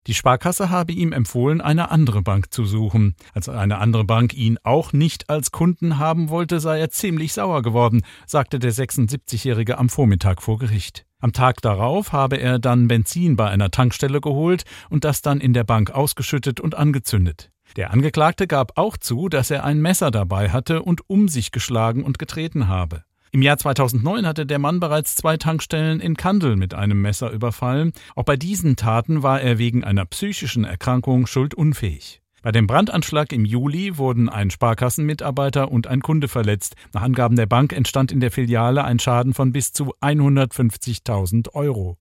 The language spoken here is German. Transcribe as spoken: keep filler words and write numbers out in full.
Die Sparkasse habe ihm empfohlen, eine andere Bank zu suchen. Als eine andere Bank ihn auch nicht als Kunden haben wollte, sei er ziemlich sauer geworden, sagte der sechsundsiebzigjährige am Vormittag vor Gericht. Am Tag darauf habe er dann Benzin bei einer Tankstelle geholt und das dann in der Bank ausgeschüttet und angezündet. Der Angeklagte gab auch zu, dass er ein Messer dabei hatte und um sich geschlagen und getreten habe. Im Jahr zweitausendneun hatte der Mann bereits zwei Tankstellen in Kandel mit einem Messer überfallen. Auch bei diesen Taten war er wegen einer psychischen Erkrankung schuldunfähig. Bei dem Brandanschlag im Juli wurden ein Sparkassenmitarbeiter und ein Kunde verletzt. Nach Angaben der Bank entstand in der Filiale ein Schaden von bis zu hundertfünfzigtausend Euro.